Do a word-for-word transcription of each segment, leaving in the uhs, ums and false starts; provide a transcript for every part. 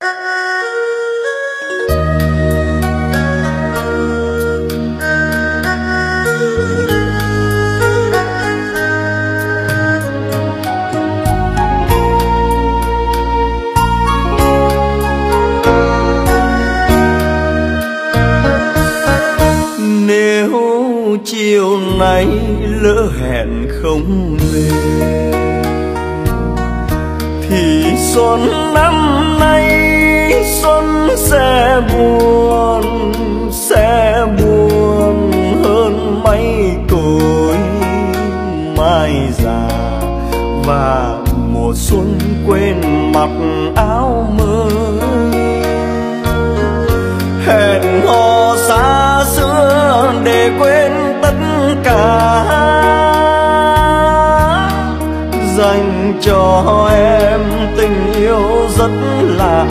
Chiều nay lỡ hẹn không về thì xuân năm nay xuân sẽ buồn, sẽ buồn hơn mấy cội mai già. Và mùa xuân quên mặc áo mới, hẹn hò xa xưa để quên tất cả, dành cho em tình yêu rất lạ.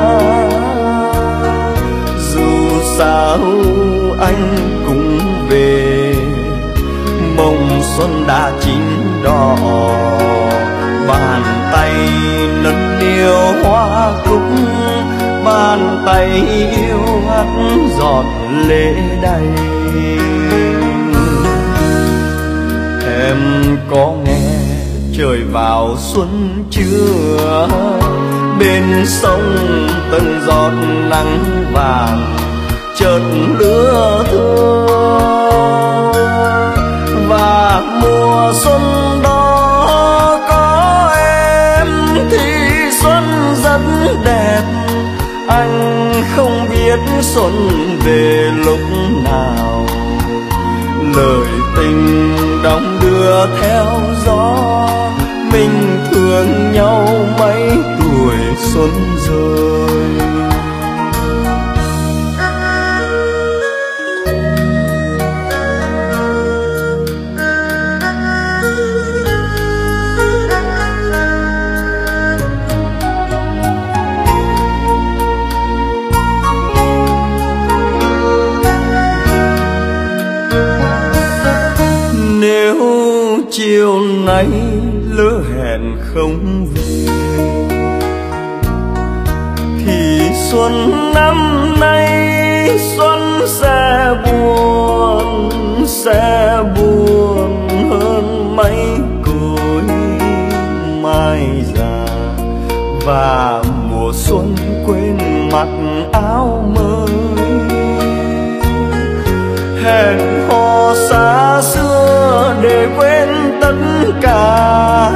Dù sao anh cũng về, mộng xuân đã chín đỏ, bàn tay nâng niu hoa cúc, bàn tay yêu hắt giọt lệ đầy. Em có nghe trời vào xuân chưa? Bên sông từng giọt nắng vàng chợt lứa thưa. Và mùa xuân đó có em thì xuân rất đẹp. Anh không biết xuân về lúc nào, lời tình đong đưa theo gió. Mình thương nhau mấy tuổi xuân rồi. Chiều nay lỡ hẹn không về thì xuân năm nay xuân sẽ buồn, sẽ buồn hơn mấy cội mai già. Và mùa xuân quên mặc áo mới, hẹn hò xa xưa để quên tất cả,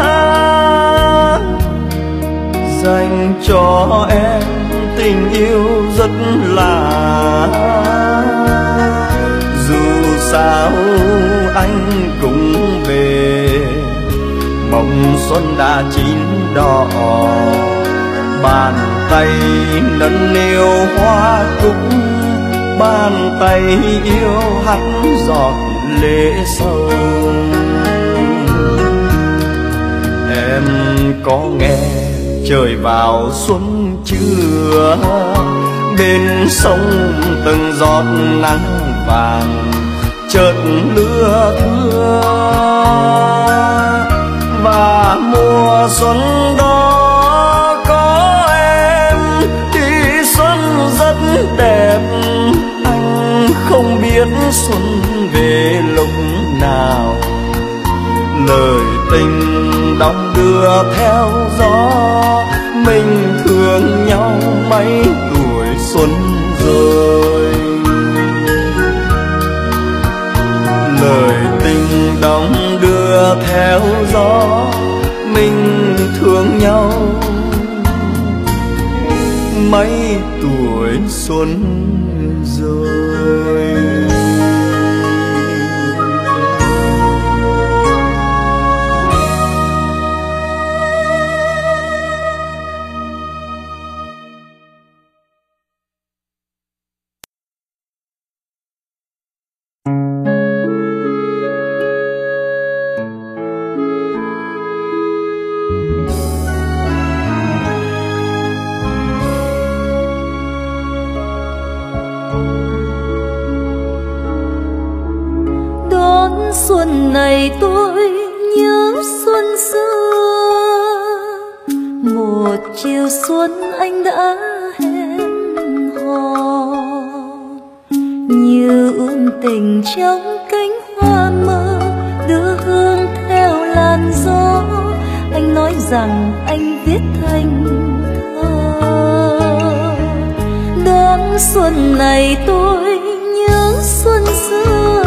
dành cho em tình yêu rất lạ. Dù sao anh cũng về, mộng xuân đã chín đỏ, bàn tay nâng niu hoa cúc, bàn tay yêu hắt giọt lệ sâu. Em có nghe trời vào xuân chưa? Bên sông từng giọt nắng vàng chợt lứa thưa. Và mùa xuân đó có em thì xuân rất đẹp. Anh không biết xuân về lúc nào, lời tình đong đưa theo gió. Mình thương nhau mấy tuổi xuân rồi. Lời tình đong đưa theo gió, mình thương nhau mấy tuổi xuân rồi. Xuân này tôi nhớ xuân xưa, một chiều xuân anh đã tình trong cánh hoa mơ, đưa hương theo làn gió. Anh nói rằng anh viết thành thơ. Đón xuân này tôi nhớ xuân xưa,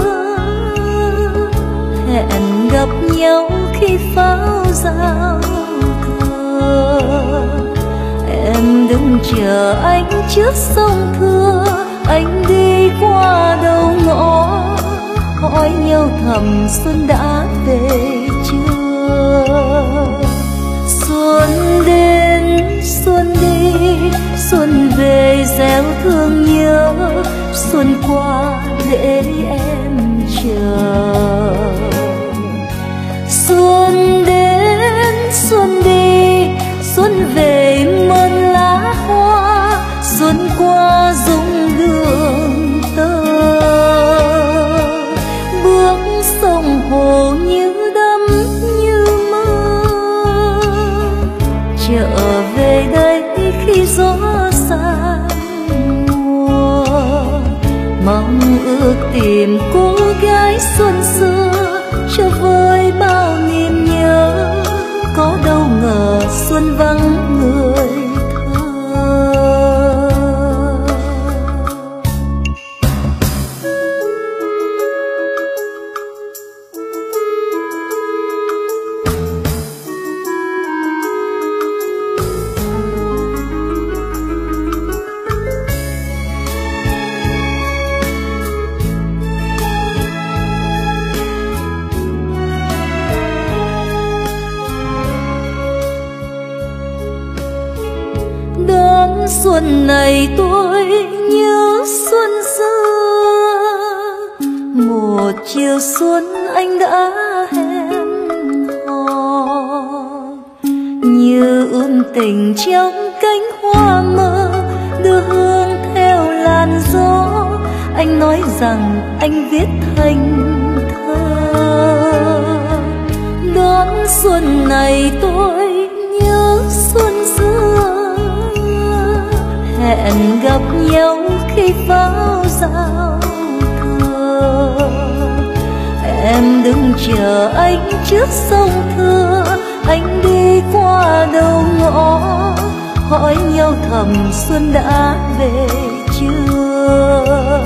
hẹn gặp nhau khi pháo giao thừa. Em đứng chờ anh trước sông Thưa, anh đi qua đầu ngõ, hỏi nhau thầm xuân đã về chưa. Xuân đến xuân đi, xuân về gieo thương nhớ, xuân qua để em chờ. Xuân đến xuân đi, xuân về mơn lá hoa, xuân qua rung đường tơ. Bước sông hồ như đắm như mơ, trở về đây khi gió sang mùa. Mong ước tìm cô gái xuân xưa, cho với bao niềm nhớ. Có đâu ngờ xuân vắng người thơ. Xuân này tôi nhớ xuân xưa, một chiều xuân anh đã hẹn hò. Như ươm tình trong cánh hoa mơ, đưa hương theo làn gió. Anh nói rằng anh viết thành thơ. Đón xuân này tôi nhớ xuân xưa, hẹn gặp nhau khi pháo giao thừa. Em đứng chờ anh trước sông Thưa, anh đi qua đầu ngõ, hỏi nhau thầm xuân đã về chưa.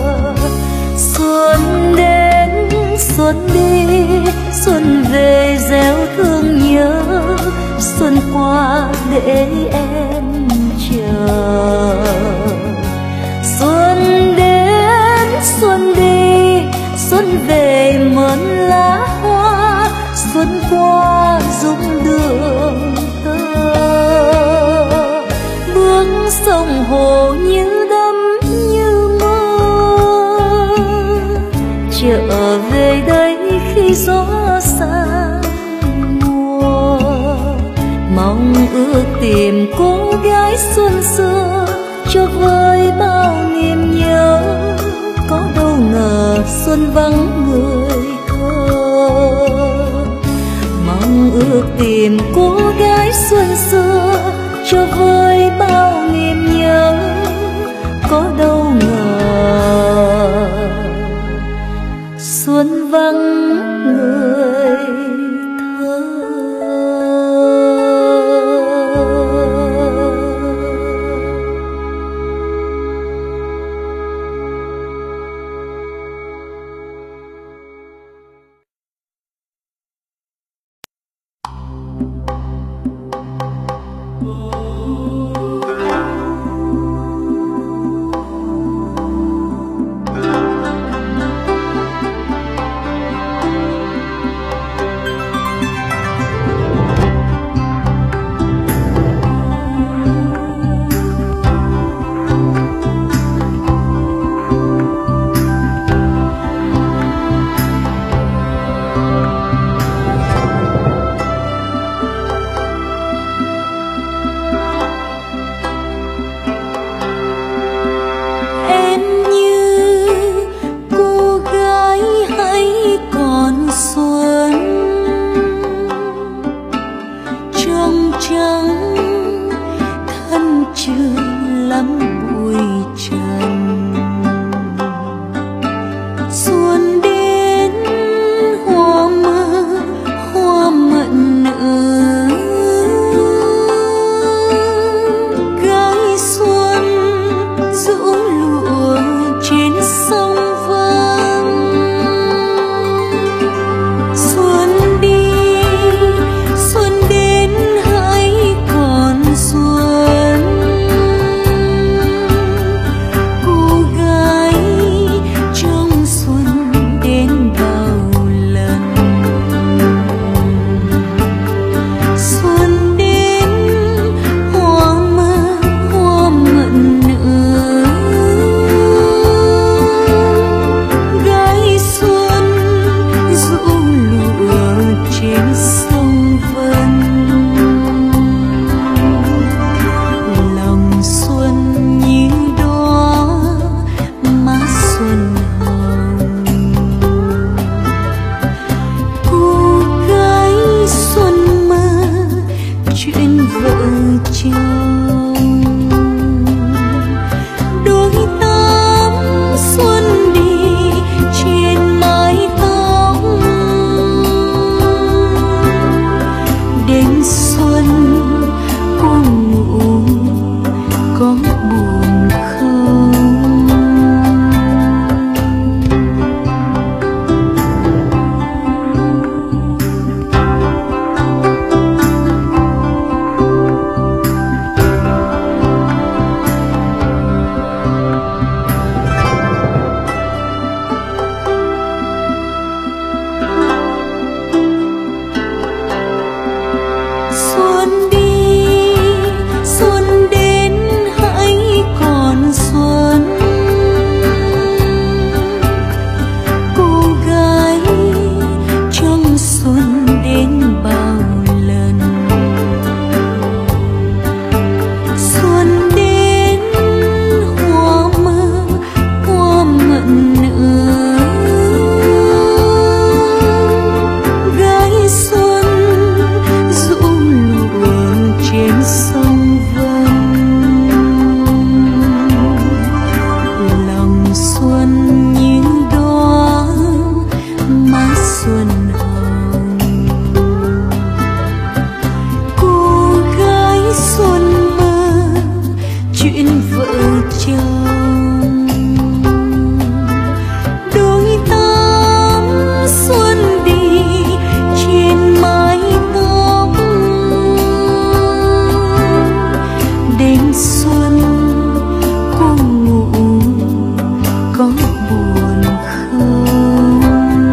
Xuân đến xuân đi, xuân về gieo thương nhớ, xuân qua để em chờ. Xuân đến xuân đi, xuân về mơn lá hoa, xuân qua rung đường tơ. Bước sông hồ như đắm như mơ, trở về đây khi gió sang mùa. Mong ước tìm cô gái xuân xưa, cho với bao niềm nhớ. Có đâu ngờ xuân vắng người thơ. Mong ước tìm cô gái xuân xưa, cho với bao niềm nhớ. Có đâu ngờ xuân vắng người thơ. chuyện vợ chồng. Đôi tám xuân đi trên mái tóc, đến xuân cô ngủ có buồn không? Xuân đi, xuân đến hãy còn xuân. Cô gái trong xuân đến bao lần. Xuân đến hoa mơ hoa mận nữa. Gái xuân rũ lụa trên sông Vân. Lòng xuân như đóa má xuân hồng. Cô gái xuân mơ chuyện vợ chồng. Đôi tám xuân đi trên mái tóc, đến xuân cô ngủ có buồn không?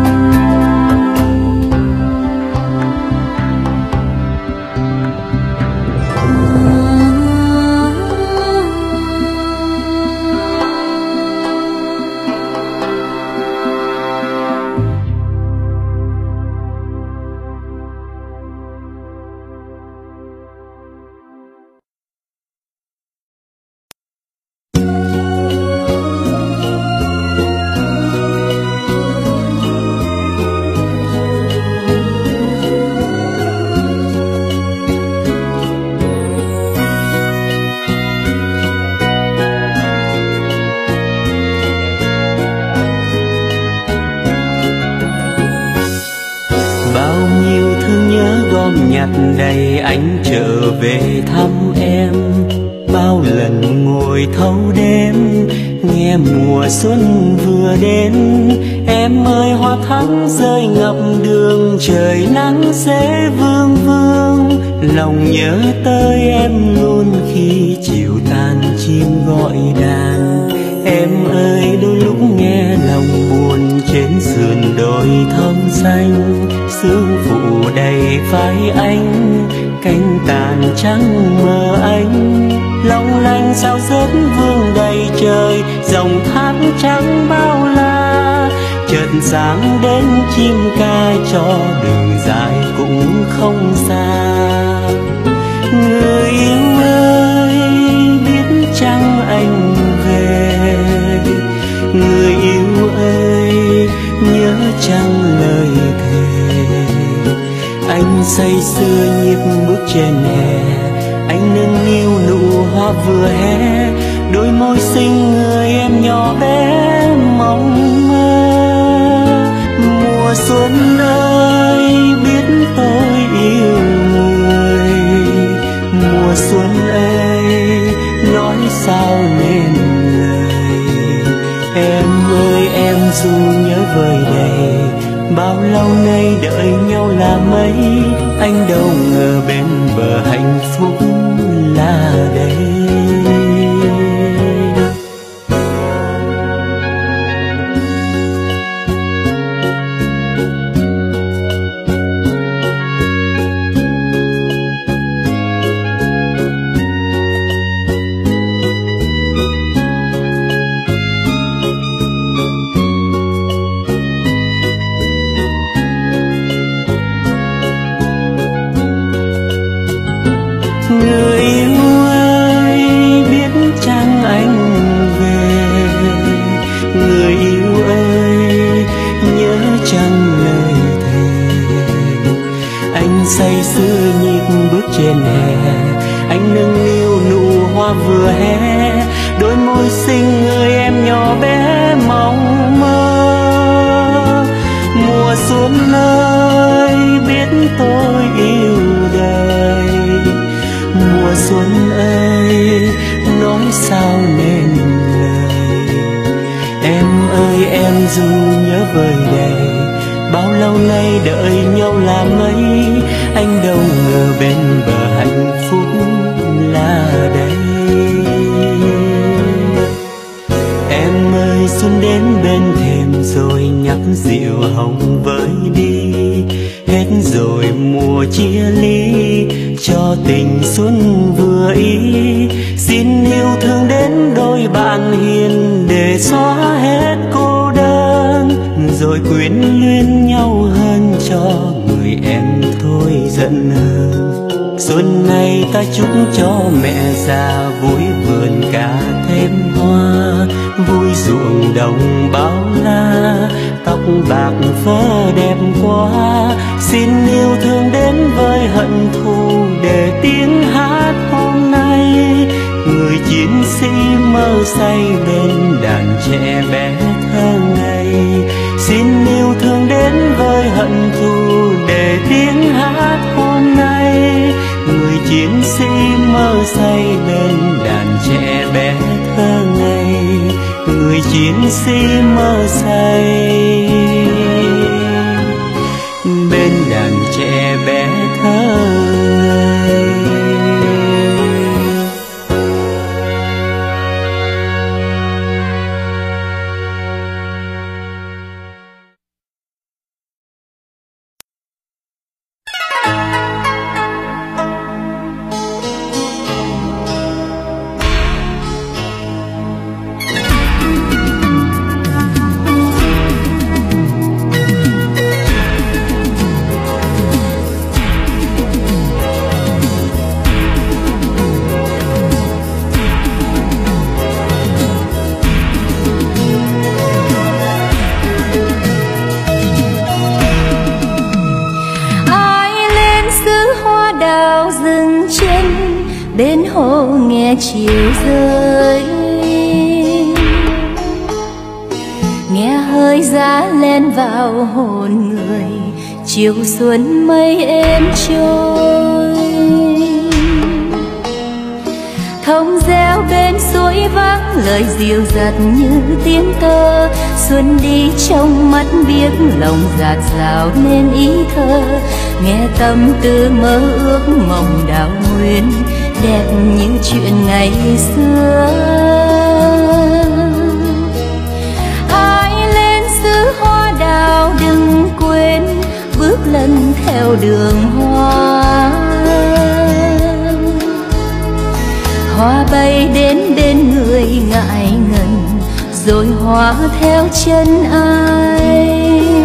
Bao nhiêu thương nhớ gom nhặt đầy anh trở về thăm em. Bao lần ngồi thâu đêm nghe mùa xuân vừa đến. Em ơi hoa thắm rơi ngập đường, trời nắng sẽ vương vương. Lòng nhớ tới em luôn khi chiều tàn chim gọi đàn. Em ơi đôi lúc nghe lòng buồn trên sườn đồi thơm xanh. Sương phủ đầy vai anh, cánh tàn trắng mờ ánh. Long lanh sao rớt vương đầy trời, dòng thác trắng bao la. Chợt sáng đến chim ca cho đường dài cũng không xa. Người yêu ơi biết chăng anh về, người yêu ơi nhớ chăng lời thề. Anh say sưa nhịp bước trên hè, anh nâng niu nụ hoa vừa hé. Đôi môi xinh người em nhỏ bé mong mơ. Mùa xuân ơi biết tôi yêu người, mùa xuân ơi nói sao nên lời. Em ơi em dù nhớ vời đầy, bao lâu nay đợi nhau là mấy. Anh đâu ngờ bên bờ hạnh phúc là đây. Người yêu ơi anh nâng niu nụ hoa vừa hé, đôi môi xinh người em nhỏ bé mong mơ. Mùa xuân ơi biết tôi yêu đời, mùa xuân ơi nói sao nên lời. Em ơi em dù nhớ vời đầy, bao lâu nay đợi nhau là mấy, anh đâu ngờ bên bờ hạnh phúc là đây. Em ơi xuân đến bên thềm rồi nhắc rượu hồng với đi, hết rồi mùa chia ly cho tình xuân vừa ý. Xin yêu thương đến đôi bạn hiền để xóa hết cô đơn, rồi quyến luyến nhau hơn cho người em thôi giận hơn. Xuân này ta chúc cho mẹ già vui vườn cả thêm hoa, vui ruộng đồng bao la, tóc bạc phơ đẹp quá. Xin yêu thương đến với hận thù để tiếng hát hôm nay, người chiến sĩ mơ say bên đàn trẻ bé thơ ngây. Xin yêu thương đến với hận thù để tiếng hát hôm nay, người chiến sĩ mơ say bên đàn trẻ bé thơ ngây, người chiến sĩ mơ say bên đàn trẻ bé thơ ngây. Bên hồ nghe chiều rơi, nghe hơi giá len vào hồn người, chiều xuân mây êm trôi. Thông reo bên suối vắng lời dịu dặt như tiếng tơ, xuân đi trong mắt biết lòng dạt dào nên ý thơ. Nghe tâm tư mơ ước mộng đào nguyên, đẹp như chuyện ngày xưa. Ai lên xứ hoa đào đừng quên bước lần theo đường hoa. Hoa bay đến bên người ngại ngần, rồi hoa theo chân ai.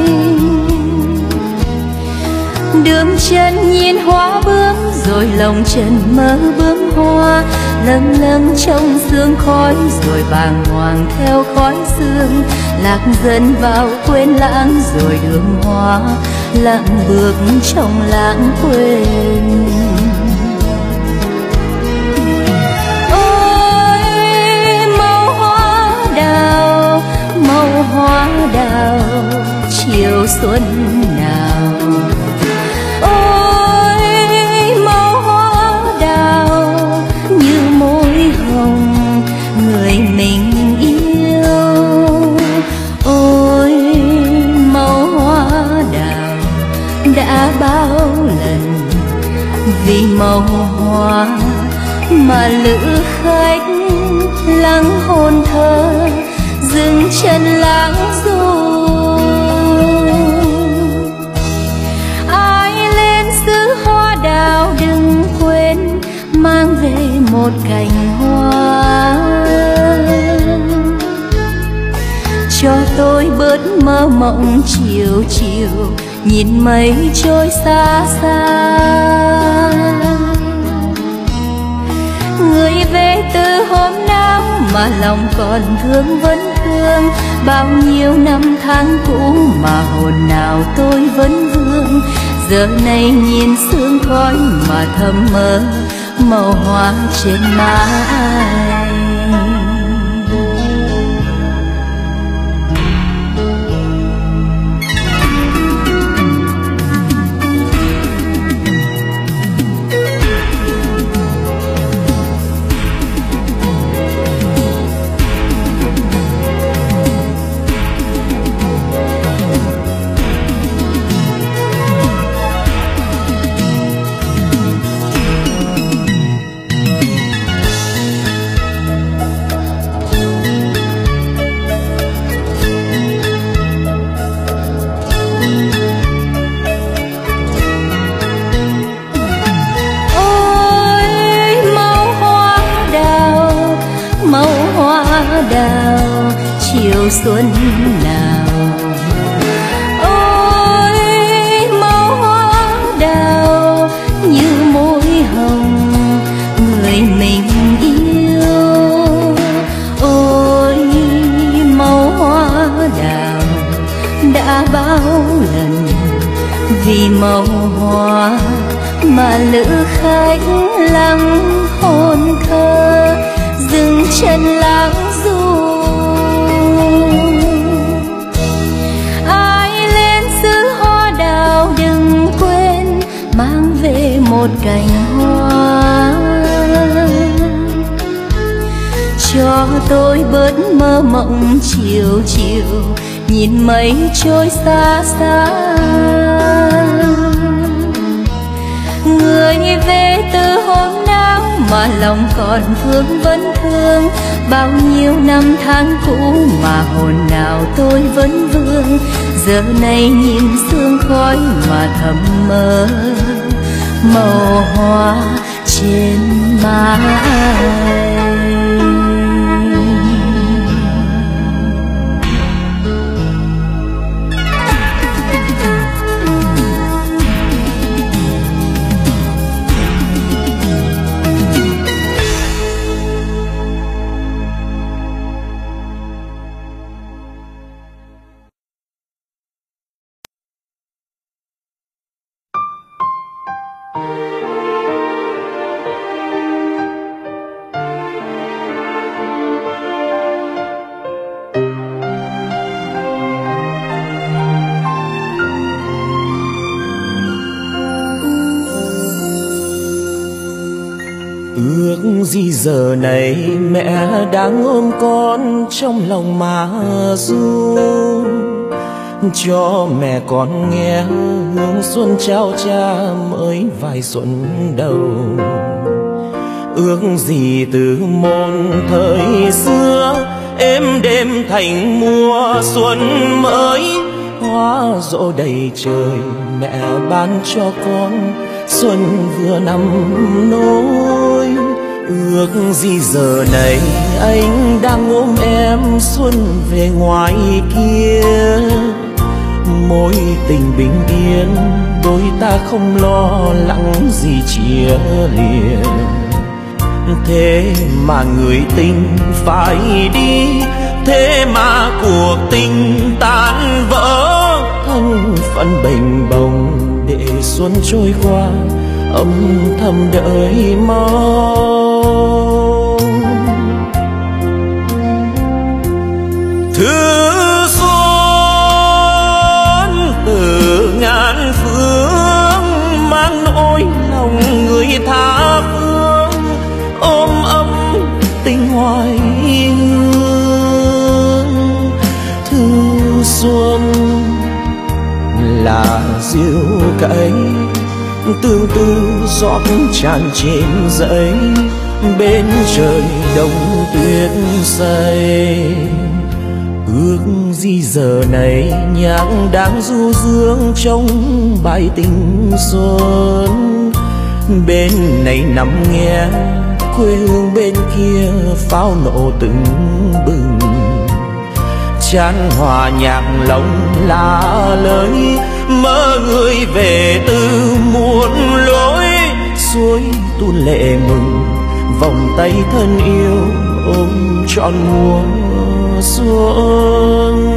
Đường chân nhìn hoa bướm, rồi lòng trần mơ bướm hoa. Lâng lâng trong sương khói, rồi bàng hoàng theo khói sương. Lạc dần vào quên lãng, rồi đường hoa lặng bước trong lãng quên. Ôi màu hoa đào, màu hoa đào, chiều xuân nào. Ôi màu hoa đào như môi hồng người mình yêu. Ôi màu hoa đào đã bao lần vì màu hoa mà lữ khách lắng hồn thơ dừng chân lãng du. Ai lên xứ hoa đào đừng quên mang về một cành hoa, cho tôi bớt mơ mộng chiều chiều nhìn mây trôi xa xa. Người về từ hôm nào mà lòng còn thương vẫn thương, bao nhiêu năm tháng cũ mà hồn nào tôi vẫn vương. Giờ này nhìn sương khói mà thầm mơ, màu hoa trên má anh. Đào chiều xuân nào, ôi màu hoa đào như môi hồng người mình yêu. Ôi màu hoa đào đã bao lần vì màu hoa mà lữ khách lắng hồn thơ dừng chân lãng du. Ai lên xứ hoa đào đừng quên mang về một cành hoa, cho tôi bớt mơ mộng chiều chiều nhìn mây trôi xa xa. Người về từ hôm nào mà lòng còn vương vẫn thương, bao nhiêu năm tháng cũ mà hồn nào tôi vẫn vương. Giờ này nhìn sương khói mà thầm mơ màu hoa trên má anh. Ước gì giờ này mẹ đang ôm con trong lòng mà ru, cho mẹ con nghe hương xuân trao cha mới vài xuân đầu. Ước gì từ môn thời xưa êm đêm thành mùa xuân mới, hoa rộ đầy trời mẹ ban cho con xuân vừa năm nối. Ước gì giờ này anh đang ôm em xuân về ngoài kia, mối tình bình yên đôi ta không lo lắng gì chia lìa. Thế mà người tình phải đi, thế mà cuộc tình tan vỡ, thân phận bềnh bồng để xuân trôi qua âm thầm đợi mong. Thứ xuân từ ngàn phương mang nỗi lòng người tha phương, ôm ấm tình hoài hương. Thứ xuân là diều cay tương tư giọt tràn trên giấy, bên trời đông tuyết say. Ước gì giờ này nhạc đang du dương trong bài tình xuân, bên này nằm nghe quê hương bên kia pháo nổ từng bừng. Chan hòa nhạc lòng là lời mơ người về từ muôn lối, suối tuôn lệ mừng vòng tay thân yêu ôm trọn mùa xuân.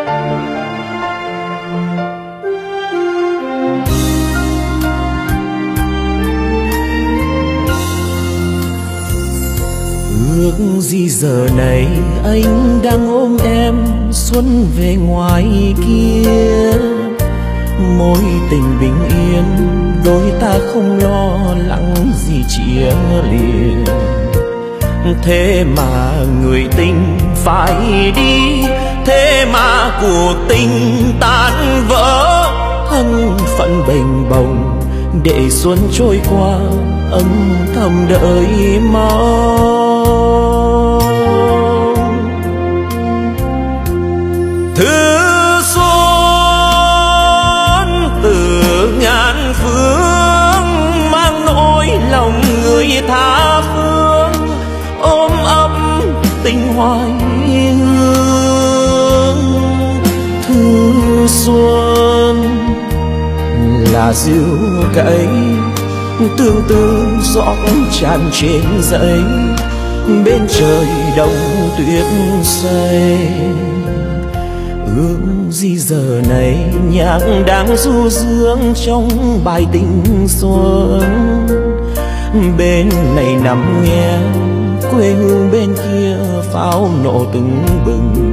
Ước gì giờ này anh đang ôm em xuân về ngoài kia, mối tình bình yên đôi ta không lo lắng gì chia lìa. Thế mà người tình phải đi, thế mà cuộc tình tan vỡ, thân phận bềnh bồng để xuân trôi qua âm thầm đợi mong. Thư xuân từ ngàn phương mang nỗi lòng người tha phương, ôm ấp tình hoài hương. Thư xuân là rượu cay tương tư gió tràn trên giấy, bên trời đông tuyết say. Ước gì giờ này nhạc đang du dương trong bài tình xuân, bên này nằm nghe quê hương bên kia pháo nổ tưng bừng.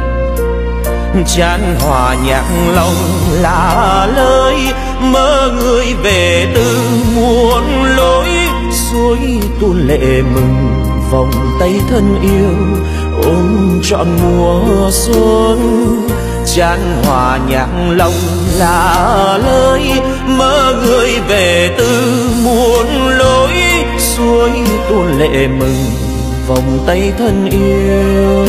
Chan hòa nhạc lòng là lời mơ người về từ muôn lối, suối tuôn lệ mừng vòng tay thân yêu ôm trọn mùa xuân. Chan hòa nhạc lòng là lời mơ người về từ muôn lối, suối tuôn lệ mừng vòng tay thân yêu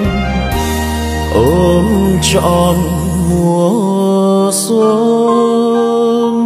ôm trọn mùa xuân.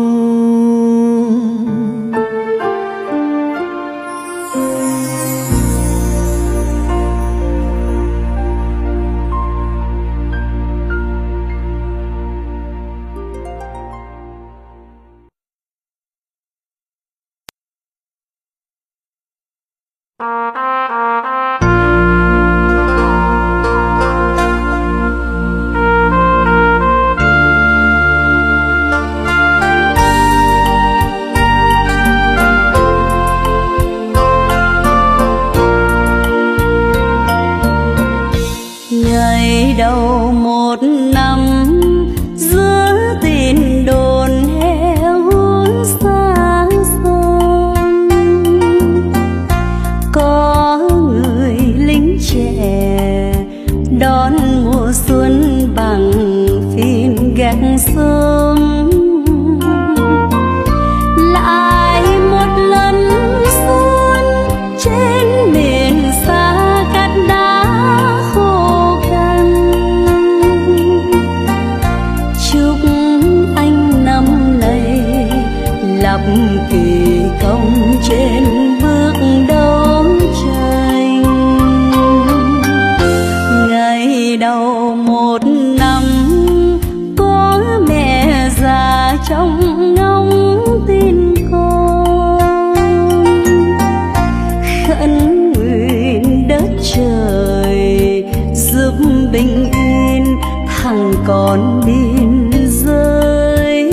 Còn biên giới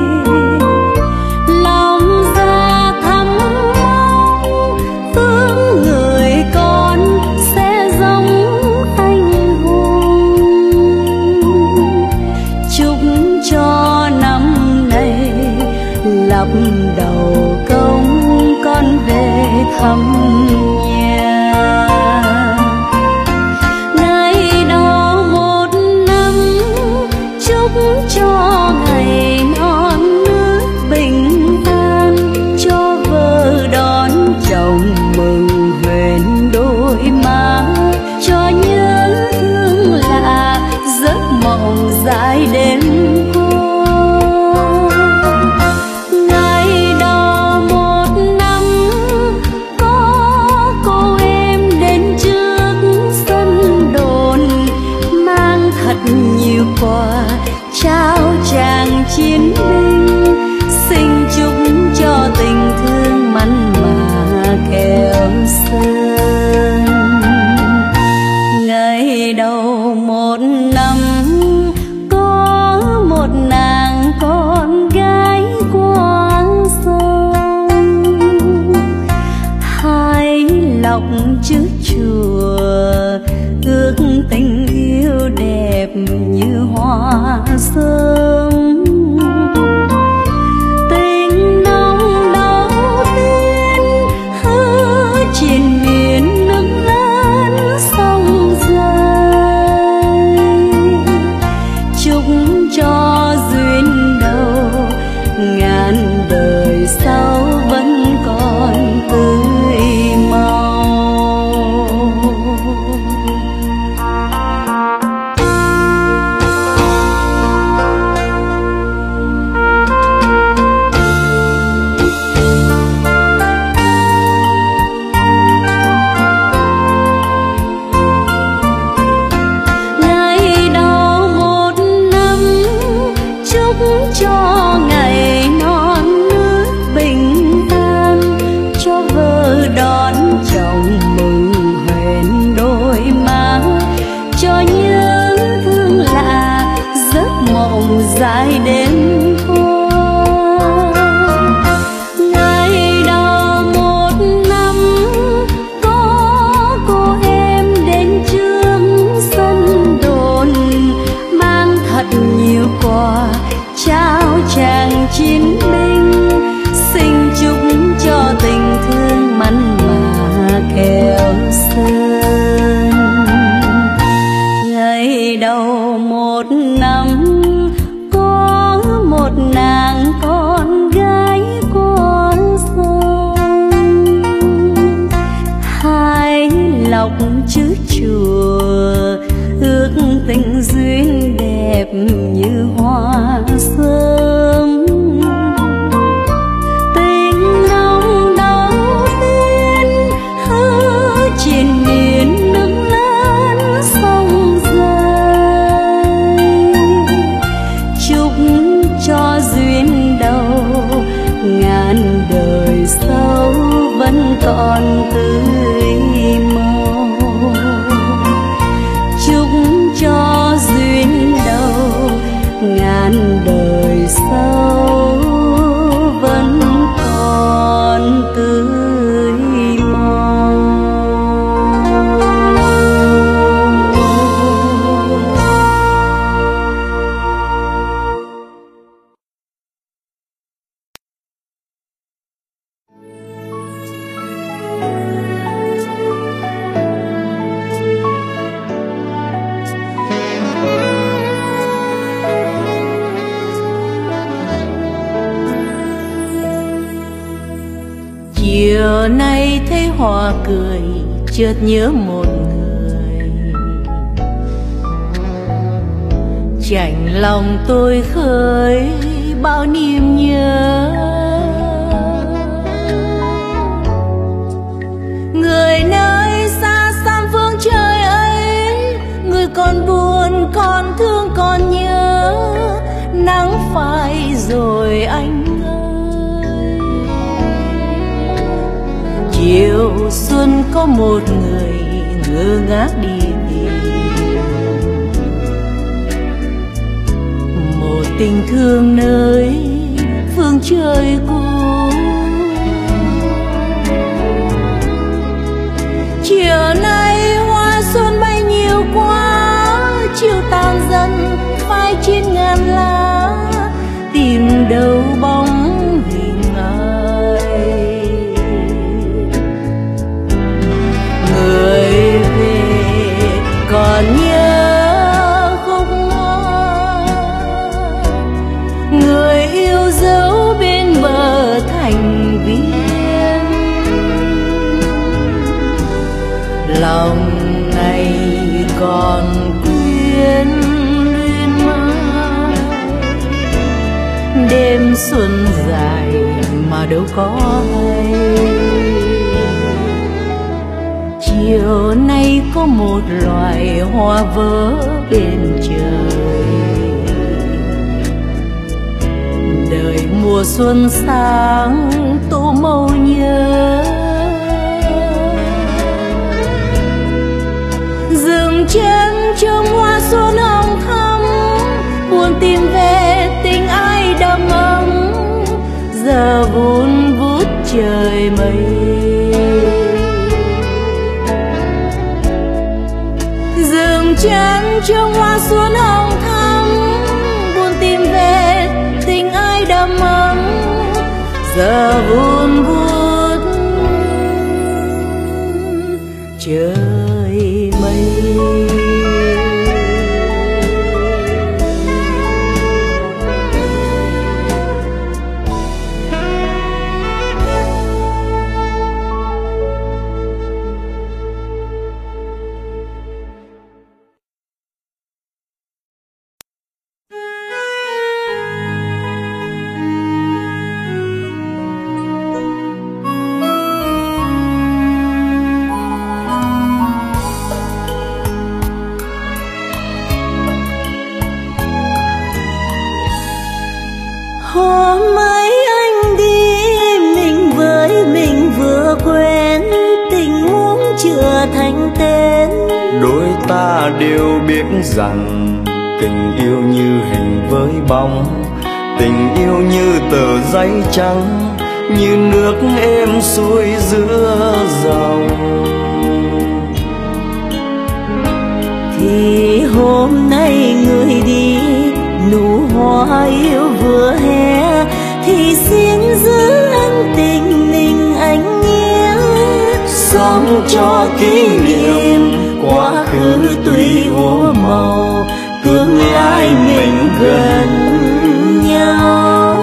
lòng ra thăm thương người con sẽ giống anh hùng. Chúc cho năm nay lập đầu công con về thăm nhà. Cho ngày non nước bình an, cho vợ đón chồng mừng huyền đôi má, cho nhớ thương lạ giấc mộng dài đêm qua. Ngày đầu một năm có cô em đến trước sân đồn, mang thật nhiều quà trao chàng chiến binh, xin chúc cho tình thương mặn mà keo sơn. Ngày đầu một năm hoa sớm. Tình nồng đầu tiên hứa triền miên nước lớn sông dài. Chúc cho duyên đầu ngàn đời sau vẫn còn tươi màu. Ngày đầu một năm chúc cho ngày non nước bình an, cho vợ đón chồng mừng hẹn đôi má, cho nhớ thương lạ giấc mộng dài đêm qua. Ngày đầu một năm có cô em đến trước sân đồn, mang thật nhiều quà trao chàng chiến binh, xin chúc cho tình thương mặn mà keo sơn. Ngày đầu một năm có một nàng con gái qua sông, hai lọc trước chùa ước tình duyên đẹp như hoa sớm. Tình nồng đầu tiên hứa triền miên nước lớn sông dài. Chúc cho duyên đầu ngàn đời sau vẫn còn tươi màu. Chúc cho duyên đầu ngàn đời sau vẫn còn tươi màu. Chiều nay thấy hoa cười chợt nhớ một người, chạnh lòng tôi khơi bao niềm nhớ. Người nơi xa xăm phương trời ấy, người còn buồn còn thương còn nhớ, nắng phai rồi anh ơi. Chiều xuân có một người ngơ ngác đi tìm, một tình thương nơi phương trời cũ. Chiều nay hoa xuân bay nhiều quá, chiều tàn dần phai trên ngàn lá, tìm đâu bóng hình ai. Người về còn nhớ khúc hoa, người yêu dấu bên bờ thành viên. Lòng này còn quyến luyến mãi, đêm xuân dài mà đâu có hay. Chiều nay có một loài hoa vỡ bên trời, đời mùa xuân sáng tô màu nhớ. Dừng chân trong hoa xuân hồng thắm, buồn tìm về tình ai đầm ấm, giờ vun vút trời mây. Dừng chân trong hoa xuân hồng thắm, giờ vun vút trời mây. Hôm ấy anh đi mình với mình vừa quen, tình muốn chưa thành tên. Đôi ta đều biết rằng tình yêu như hình với bóng, tình yêu như tờ giấy trắng, như nước êm xuôi giữa dòng. Thì hôm nay người đi, nụ hoa yêu vừa hé, thì xin giữ ân tình mình anh nhé. Sống cho kỷ niệm quá khứ tuy úa màu, tương lai mình gần nhau.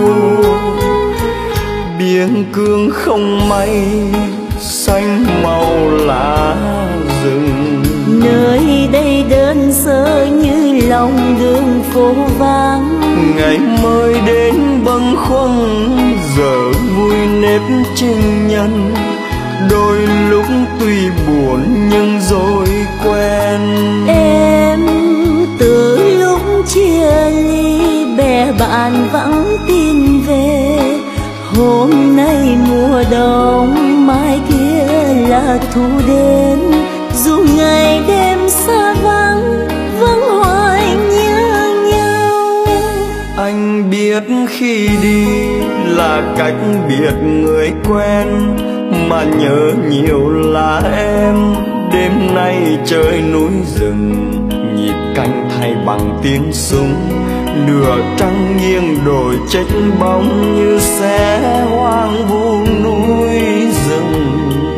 Biên cương không mây, xanh màu lá rừng. Nơi đây đơn sơ như lòng đường phố vắng. Ngày mới đến bâng khuâng, giờ vui nếp情nhân. Đôi lúc tuy buồn nhưng rồi quen. Em từ lúc chia ly, bè bạn vắng tin về. Hôm nay mùa đông, mai kia là thu đến. Dù ngày đêm xa vắng, vẫn hoài nhớ nhau. Anh biết khi đi là cách biệt người quen, mà nhớ nhiều là em. Đêm nay trời núi rừng, nhịp canh thay bằng tiếng súng. Nửa trăng nghiêng đồi trách bóng, như xe hoang vu núi rừng.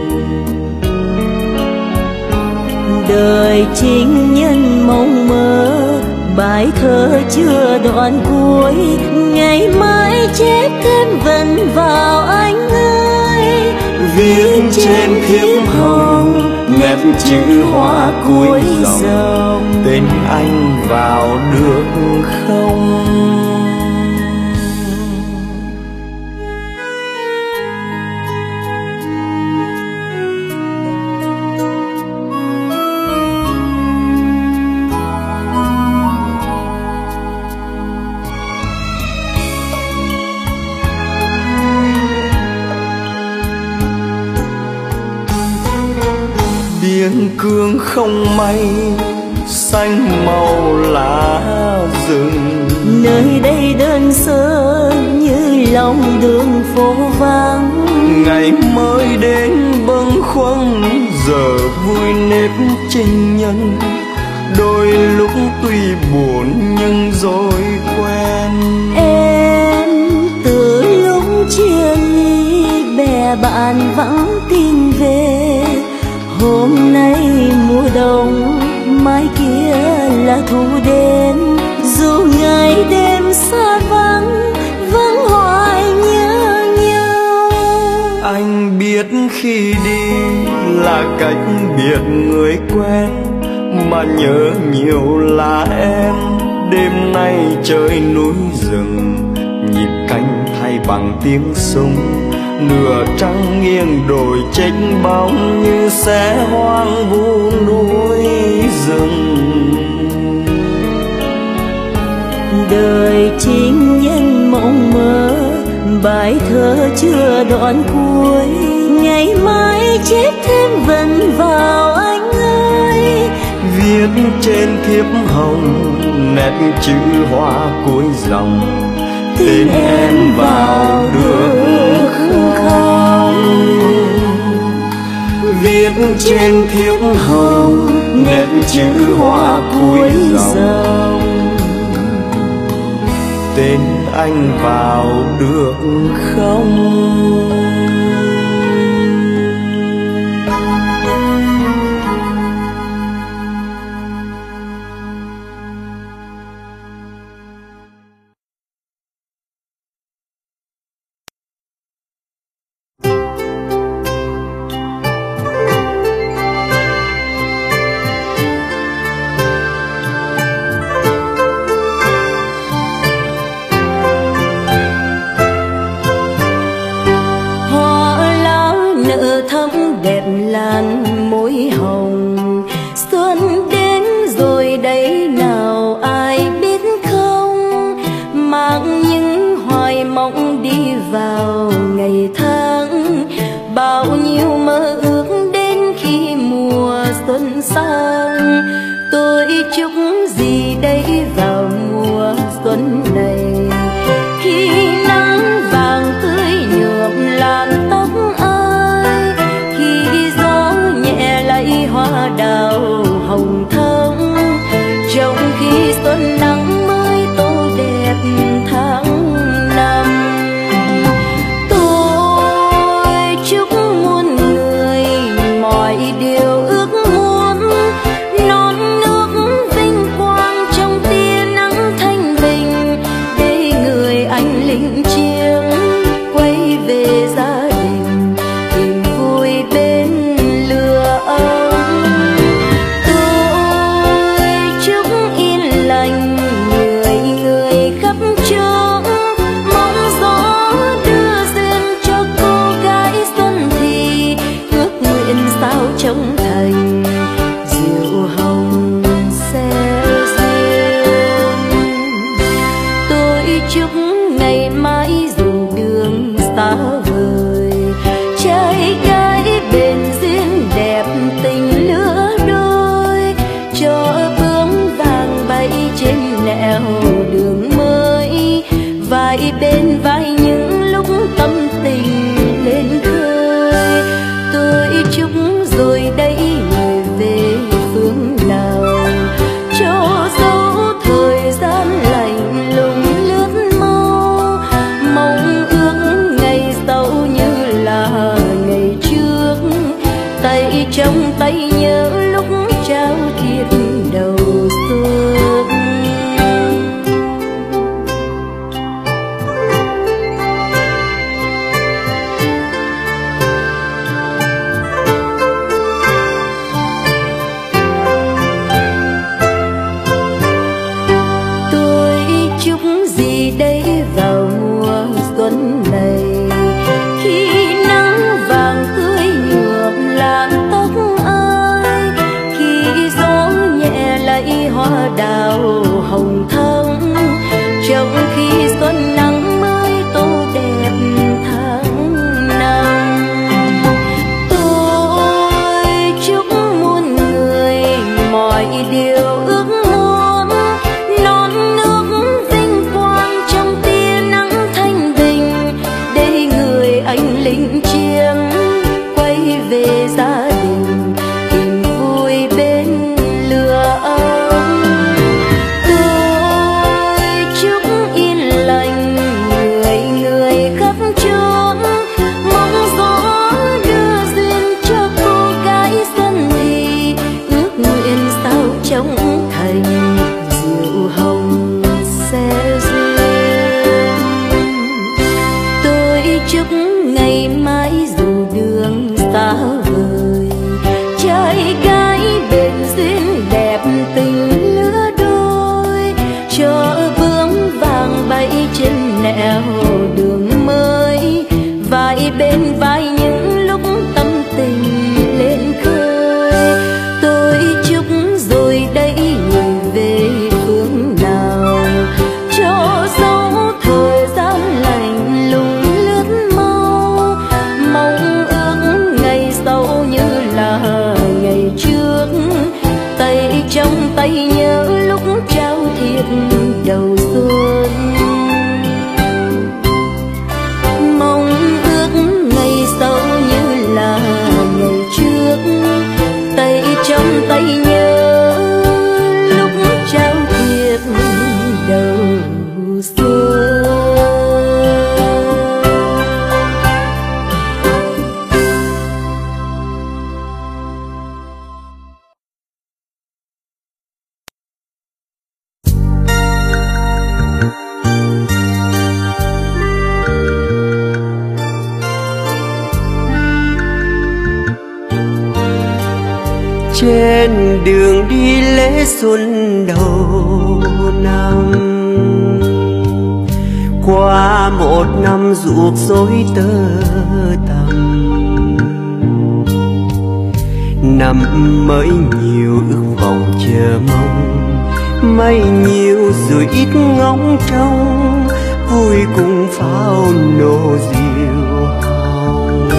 Đời chính nhân mộng mơ, bài thơ chưa đoạn cuối. Ngày mai chép thêm vần vào anh ơi. Viết trên thiếp hồng, nét chữ hoa cuối dòng. Tên anh vào được không? Biên cương không mây, xanh màu lá rừng. Nơi đây đơn sơ như lòng đường phố vắng. Ngày mới đến bâng khuâng, giờ vui nếp情nhân. Đôi lúc tuy buồn nhưng rồi quen. Em từ lúc chia ly, bè bạn vắng tin về. Hôm nay mùa đông, mai kia là thu đến. Dù ngày đêm xa vắng, vẫn hoài nhớ nhau. Anh biết khi đi là cách biệt người quen, mà nhớ nhiều là em. Đêm nay trời núi rừng, nhịp canh thay bằng tiếng súng. Nửa trăng nghiêng đồi trách bóng, như xe hoang vu núi rừng. Đời chính nhân mộng mơ, bài thơ chưa đoạn cuối. Ngày mai chép thêm vần vào anh ơi. Viết trên thiếp hồng, nét chữ hoa cuối dòng. Tên em vào được không? Viết trên thiếp hồng, nét chữ hoa cuối dòng. tên anh vào được không? xưa. trên đường đi lễ xuân đầu năm. Qua một năm ruột rối tơ tằm, năm mới nhiều ước vọng chờ mong, mây nhiều rồi ít ngóng trông, vui cùng pháo nổ diều hồng.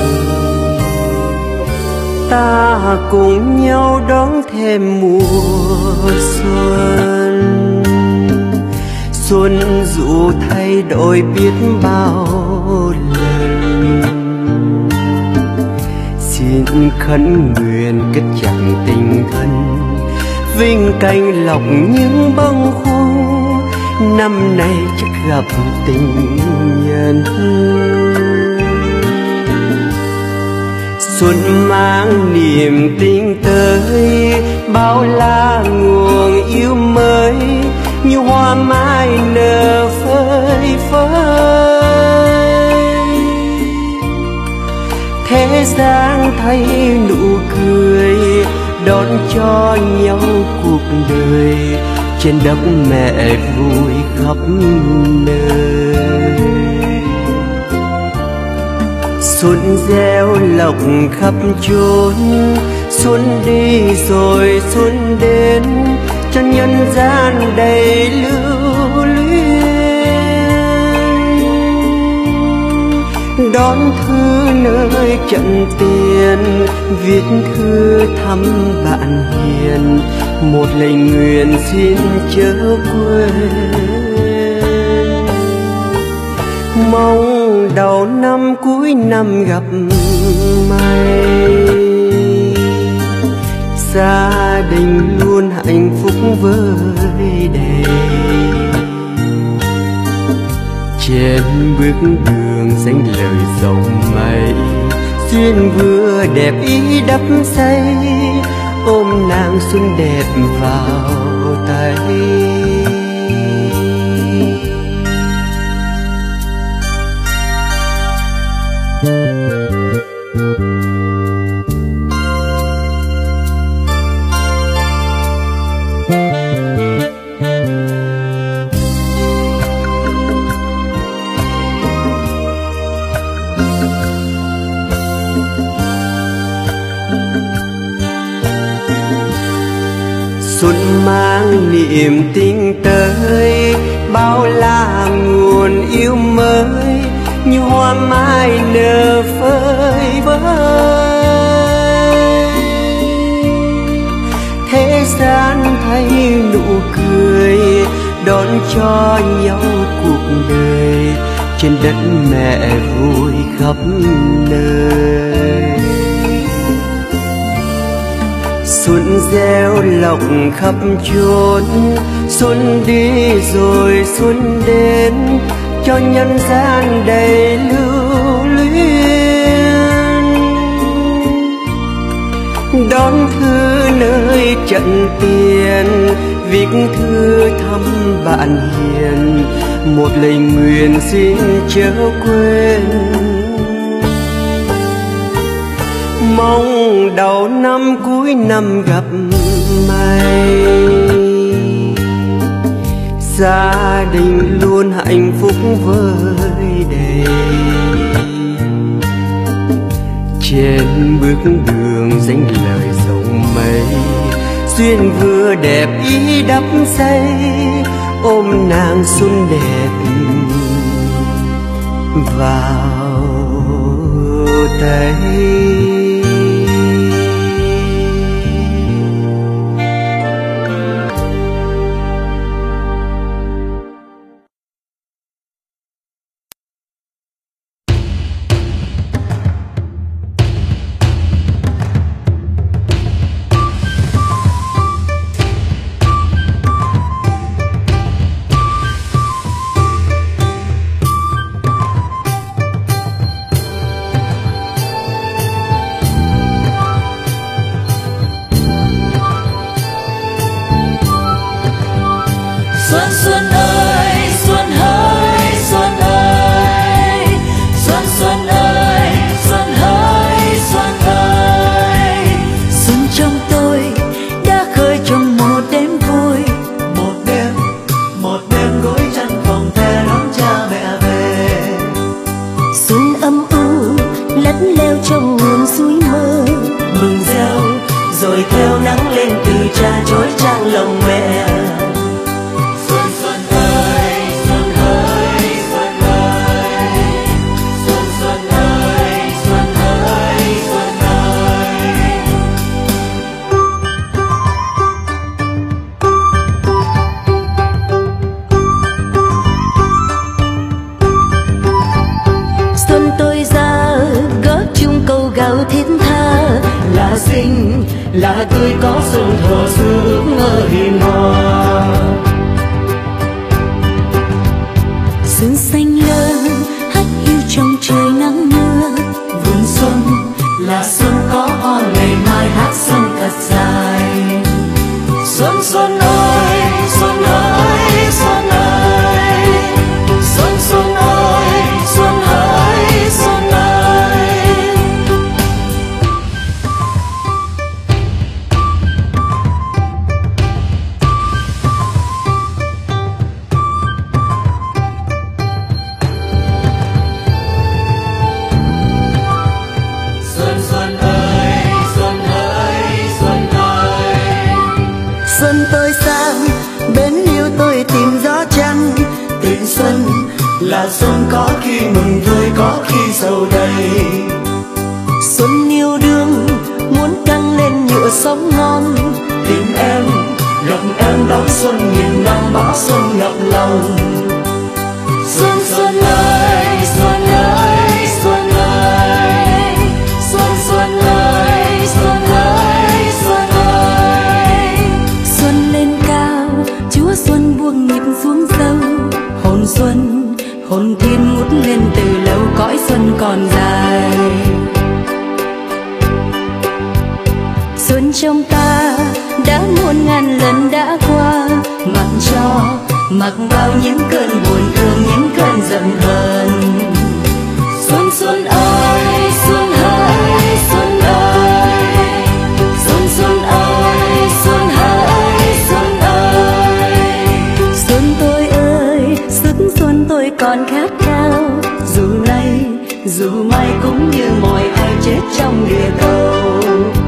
Ta cùng nhau đón thêm mùa xuân, xuân dù thay đổi biết bao lần. Xin khấn nguyện kết chặt tình thân, vinh canh lọc những bâng khuâng, năm nay chắc gặp tình nhân. Xuân mang niềm tin tới, bao la nguồn yêu mới, như hoa mai nở phơi phới. Thế gian thấy nụ cười, đón cho nhau cuộc đời, trên đất mẹ vui khắp nơi. Xuân gieo lộc khắp chốn, xuân đi rồi xuân đến, cho nhân gian đầy lưu luyến. Đón thư nơi trận tiền, viết thư thăm bạn hiền, một lời nguyện xin chớ quên. Mong đầu năm cuối năm gặp may, gia đình luôn hạnh phúc với đầy. Trên bước đường danh lời rộng mây, duyên vừa đẹp ý đắp xây, ôm nàng xuân đẹp vào tay. Xuân mang niềm tin tới, bao la nguồn yêu mới, như hoa mai nở phơi phới. Thế gian thấy nụ cười, đón cho nhau cuộc đời, trên đất mẹ vui khắp nơi. Xuân gieo lộc khắp chốn, xuân đi rồi xuân đến, cho nhân gian đầy lưu luyến. Đón thư nơi trận tiền, viết thư thăm bạn hiền, một lời nguyện xin chớ quên. Mong đầu năm cuối năm gặp may, gia đình luôn hạnh phúc với đầy. Trên bước đường danh lời rộng mây, duyên vừa đẹp ý đắp xây, ôm nàng xuân đẹp vào tay. là tươi có xuân thuở xưa ước mơ hiền hòa. Sương xanh lơ hắt hiu trong trời nắng mưa. Vườn xuân là xuân có hoa ngày mai hát xuân thật dài. Xuân xuân ơi xuân ơi xuân ơi, xuân xuân ơi xuân ơi xuân ơi. Xuân xuân ơi xuân ơi xuân ơi. Xuân tôi sang bến yêu tôi tìm gió trăng. Tình xuân là xuân có khi mừng vui có khi sầu đầy. Xuân yêu đương muốn căng lên nhựa sống ngon. Tìm em gặp em đón xuân nghìn năm bão xuân ngập lòng. Xuân xuân ơi xuân ơi xuân ơi, xuân xuân ơi xuân ơi xuân ơi. Xuân lên cao chúa xuân buông nhịp xuống sâu. Hồn xuân hồn thiên ngút lên từ lâu cõi xuân còn dài. Xuân trong ta đã muôn ngàn lần đã qua. Mặc cho mặc bao những cơn buồn thương những cơn giận hờn. Xuân xuân ơi xuân ơi xuân ơi, xuân xuân ơi xuân ơi xuân ơi. Xuân tôi ơi sức xuân tôi còn khát khao. Dù nay dù mai cũng như mọi ai chết trong địa cầu.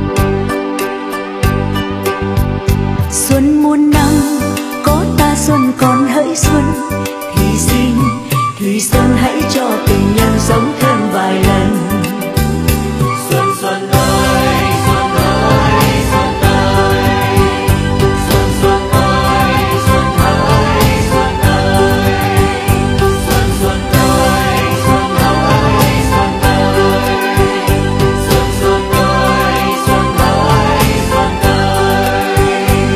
Xuân muôn năm có ta xuân còn hỡi xuân. Thì xin thì xuân hãy cho tình nhân sống thêm vài lần. Xuân xuân ơi xuân ơi xuân ơi, xuân xuân ơi xuân ơi xuân ơi, xuân xuân ơi xuân ơi xuân ơi, xuân xuân ơi xuân ơi xuân ơi.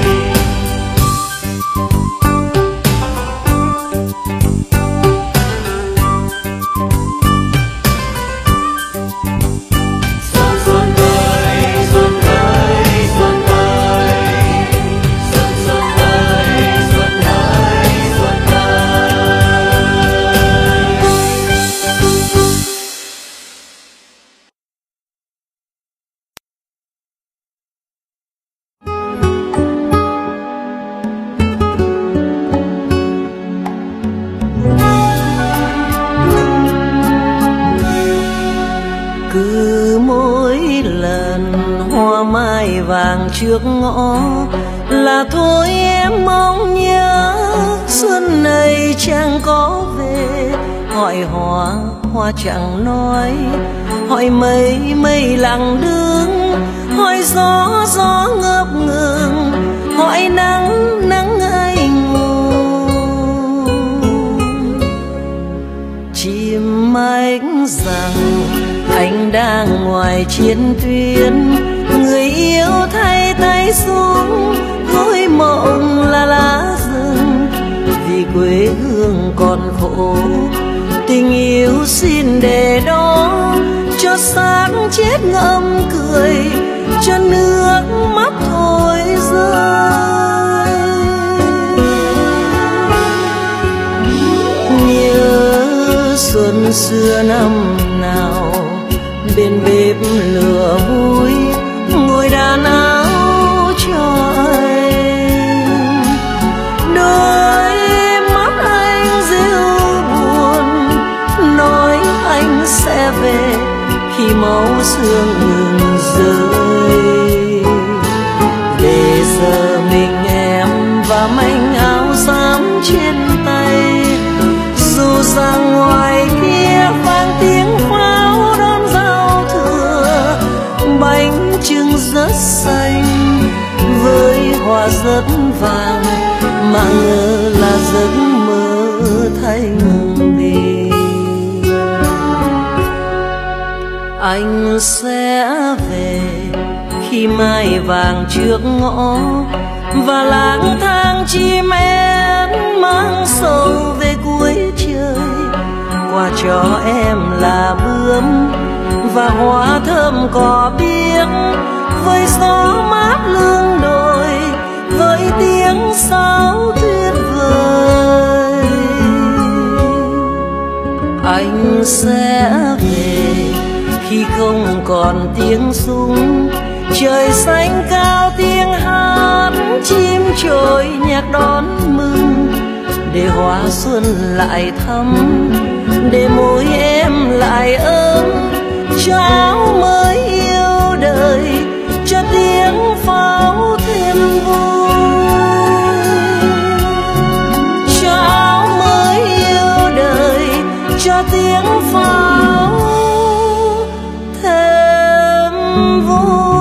Xuân xuân ơi xuân ơi xuân ơi, xuân xuân ơi xuân ơi xuân ơi. Cứ mỗi lần hoa mai vàng trước ngõ là thôi em mong nhớ. Xuân này chẳng có về, hỏi hoa hoa chẳng nói, hỏi mây mây lặng đứng, hỏi gió gió ngập ngừng, hỏi nắng nắng anh ngùng. Chim mách rằng anh đang ngoài chiến tuyến, người yêu thay tay xuống gối mộng là lá rừng. Vì quê hương còn khổ, tình yêu xin để đó, cho sáng chết ngậm cười, cho nước mắt thôi rơi. Nhớ xuân xưa năm nào bên bếp lửa vui, ngồi đàn áo cho anh. Đôi mắt anh dịu buồn, nói anh sẽ về khi máu xương ngừng rơi. Để giờ mình em và manh áo xám trên tay, dù rằng ngoài kia vang tiếng pháo đón giao thừa. Bánh trưng rất xanh với hoa rất vàng, mà ngờ là giấc mơ thanh bình. Anh sẽ về khi mai vàng trước ngõ và lang thang chim én mang sầu về cuối trời. Quà cho em là bướm và hoa thơm cỏ biếc, với gió mát lưng đồi, với tiếng sáo tuyệt vời. Anh sẽ về khi không còn tiếng súng, trời xanh cao tiếng hát, chim trồi nhạc đón mừng, để hoa xuân lại thắm, để môi em lại ấm, cho áo mới yêu đời, cho tiếng pháo thêm vui, cho áo mới yêu đời, cho tiếng pháo thêm vui.